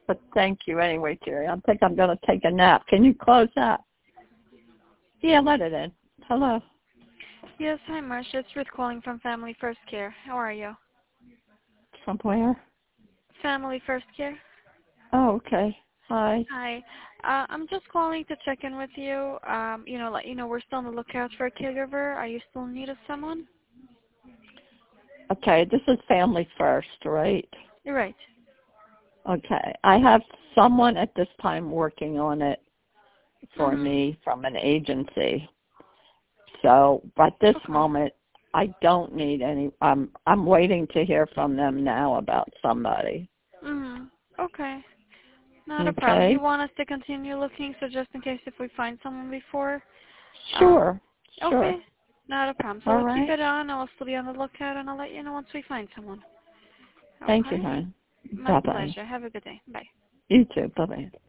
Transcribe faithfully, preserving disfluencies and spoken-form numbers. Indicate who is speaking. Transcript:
Speaker 1: But thank you anyway, Jerry. I think I'm going to take a nap. Can you close that? Yeah, let it in. Hello.
Speaker 2: Yes, hi, Marcia. It's Ruth calling from Family First Care. How are you?
Speaker 1: From where?
Speaker 2: Family First Care.
Speaker 1: Oh, okay. Hi.
Speaker 2: Hi. Uh, I'm just calling to check in with you. Um, you know, let you know we're still on the lookout for a caregiver. Are you still in need of someone?
Speaker 1: Okay, this is Family First, right?
Speaker 2: You're right.
Speaker 1: Okay. I have someone at this time working on it for
Speaker 2: Mm-hmm.
Speaker 1: me from an agency. So, at this
Speaker 2: Okay.
Speaker 1: moment, I don't need any. I'm I'm waiting to hear from them now about somebody.
Speaker 2: Mm-hmm. Okay. Not a problem. Do
Speaker 1: Okay.
Speaker 2: you want us to continue looking, so just in case if we find someone before? Um,
Speaker 1: Sure. Sure.
Speaker 2: okay. Not a problem. So
Speaker 1: All
Speaker 2: we'll keep
Speaker 1: right.
Speaker 2: it on. I'll still be on the lookout, and I'll let you know once we find someone.
Speaker 1: Thank you,
Speaker 2: Okay?
Speaker 1: hon.
Speaker 2: My
Speaker 1: Bye bye.
Speaker 2: pleasure. Have a good day. Bye.
Speaker 1: You too. Bye bye.